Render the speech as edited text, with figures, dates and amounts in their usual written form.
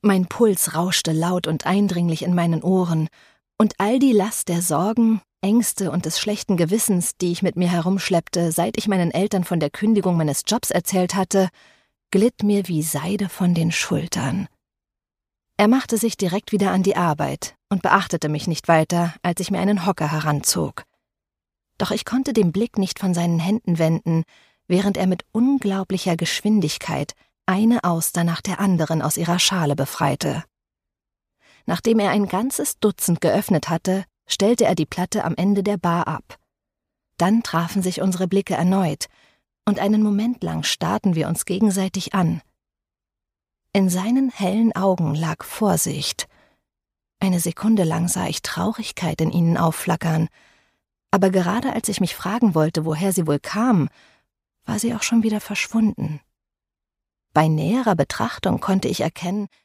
Mein Puls rauschte laut und eindringlich in meinen Ohren, und all die Last der Sorgen, Ängste und des schlechten Gewissens, die ich mit mir herumschleppte, seit ich meinen Eltern von der Kündigung meines Jobs erzählt hatte, glitt mir wie Seide von den Schultern. Er machte sich direkt wieder an die Arbeit und beachtete mich nicht weiter, als ich mir einen Hocker heranzog. Doch ich konnte den Blick nicht von seinen Händen wenden, während er mit unglaublicher Geschwindigkeit eine Auster nach der anderen aus ihrer Schale befreite. Nachdem er ein ganzes Dutzend geöffnet hatte, stellte er die Platte am Ende der Bar ab. Dann trafen sich unsere Blicke erneut, und einen Moment lang starrten wir uns gegenseitig an. In seinen hellen Augen lag Vorsicht. Eine Sekunde lang sah ich Traurigkeit in ihnen aufflackern, aber gerade als ich mich fragen wollte, woher sie wohl kam, war sie auch schon wieder verschwunden. Bei näherer Betrachtung konnte ich erkennen,